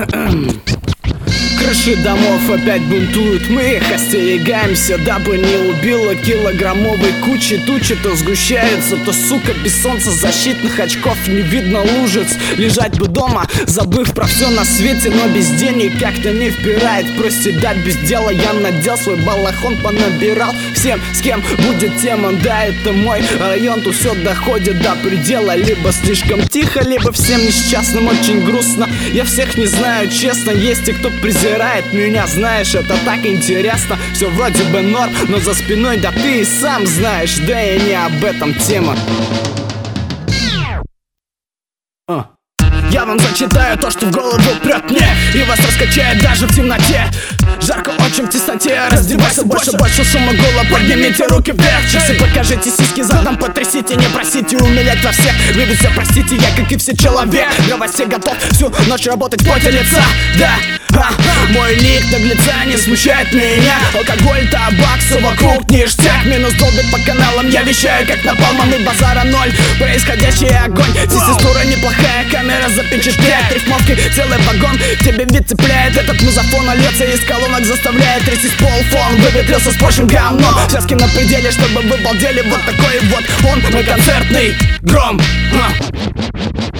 Крыши домов опять бунтуют, мы их остерегаемся, дабы не убило килограммовой кучи. Тучи то сгущаются, то, сука, без солнцезащитных очков не видно лужиц. Лежать бы дома, забыв про все на свете, но без денег как-то не впирает. Проседать без дела, я надел свой балахон, понабирал всем, с кем будет тема. Да, это мой район, тут все доходит до предела. Либо слишком тихо, либо всем несчастным очень грустно. Я всех не знаю, честно, есть и кто презирает меня, знаешь, это так интересно. Все вроде бы норм, но за спиной, да ты и сам знаешь, да и не об этом тема. Я вам зачитаю то, что в голову прет мне, и вас раскачает даже в темноте. Жарко очень в тесноте, раздевайся больше шума гола, поднимите руки вверх. Часы покажите, сиськи задом потрясите, не просите умилять во всех. Вы ведь все простите, я как и все человек. Для вас все готов всю ночь работать в поте лица, да. Мой лик наглеца не смущает меня. Алкоголь, табак, все вокруг ништяк. Минус долбит по каналам, я вещаю как напалмом и базара ноль. Происходящий огонь, теститура неплохая, камера запечатляет рифмовки, целый вагон. Тебе вид цепляет, этот музафон льется из колонок, заставляет трястись полфон. Выветрился с прочим говном, связки на пределе, чтобы вы балдели. Вот такой вот он, мой концертный гром.